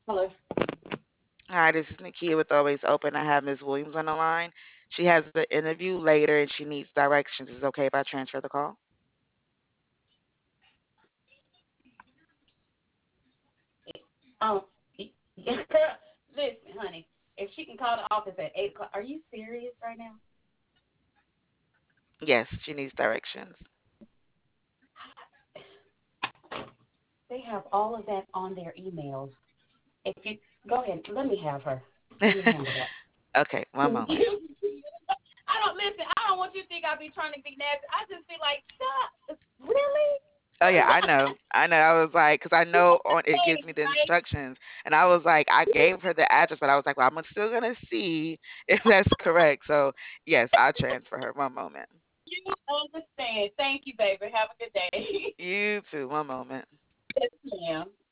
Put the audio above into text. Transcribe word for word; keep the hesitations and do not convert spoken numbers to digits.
Hello. Hi, this is Nakia with Always Open. I have Miz Williams on the line. She has an interview later and she needs directions. Is it okay if I transfer the call? Um, listen, honey. If she can call the office at eight o'clock, are you serious right now? Yes, she needs directions. They have all of that on their emails. If you go ahead, let me have her. Let me handle that. Okay, one moment. I don't listen. I don't want you to think I be trying to be nasty. I just be like, stop. Really? Oh yeah, I know. I know. I was like, because I know on it gives me the Right? instructions, and I was like, I gave her the address, but I was like, well, I'm still gonna see if that's correct. So yes, I'll transfer her. One moment. You understand. Thank you, baby. Have a good day. You too. One moment. Yes, ma'am.